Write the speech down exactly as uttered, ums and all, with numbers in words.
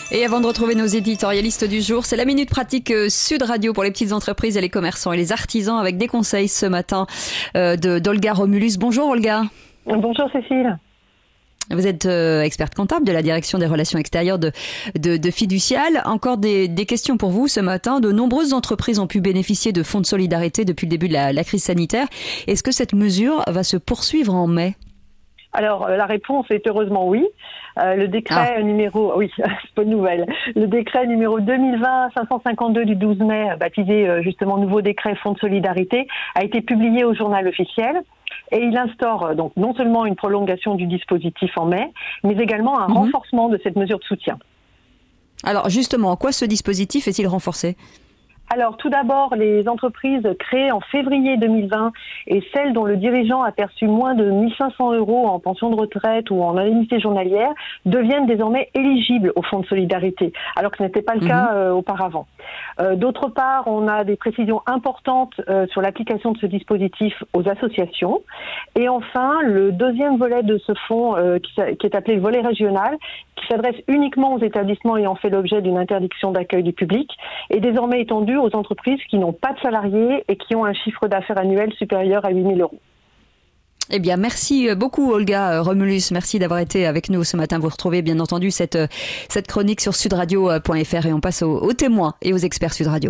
Et avant de retrouver nos éditorialistes du jour, c'est la Minute Pratique Sud Radio pour les petites entreprises et les commerçants et les artisans avec des conseils ce matin euh, de, d'Olga Romulus. Bonjour Olga. Bonjour Cécile. Vous êtes euh, experte comptable de la direction des relations extérieures de, de, de Fiducial. Encore des, des questions pour vous ce matin. De nombreuses entreprises ont pu bénéficier de fonds de solidarité depuis le début de la, la crise sanitaire. Est-ce que cette mesure va se poursuivre en mai ? Alors, la réponse est heureusement oui. Euh, le décret ah. numéro, oui, c'est pas une nouvelle. Le décret numéro deux mille vingt cinq cent cinquante-deux du douze mai, baptisé euh, justement nouveau décret Fonds de solidarité, a été publié au journal officiel. Et il instaure donc non seulement une prolongation du dispositif en mai, mais également un mmh. renforcement de cette mesure de soutien. Alors justement, en quoi ce dispositif est-il renforcé ? Alors, tout d'abord, les entreprises créées en février deux mille vingt et celles dont le dirigeant a perçu moins de mille cinq cents euros en pension de retraite ou en indemnité journalière deviennent désormais éligibles au fonds de solidarité, alors que ce n'était pas le mmh. cas euh, auparavant. Euh, d'autre part, on a des précisions importantes euh, sur l'application de ce dispositif aux associations. Et enfin, le deuxième volet de ce fonds, euh, qui, qui est appelé le volet régional, qui s'adresse uniquement aux établissements ayant fait l'objet d'une interdiction d'accueil du public, est désormais étendu aux entreprises qui n'ont pas de salariés et qui ont un chiffre d'affaires annuel supérieur à huit mille euros. Eh bien, merci beaucoup Olga Romulus. Merci d'avoir été avec nous ce matin. Vous retrouvez bien entendu cette, cette chronique sur sudradio point f r et on passe aux, aux témoins et aux experts Sud Radio.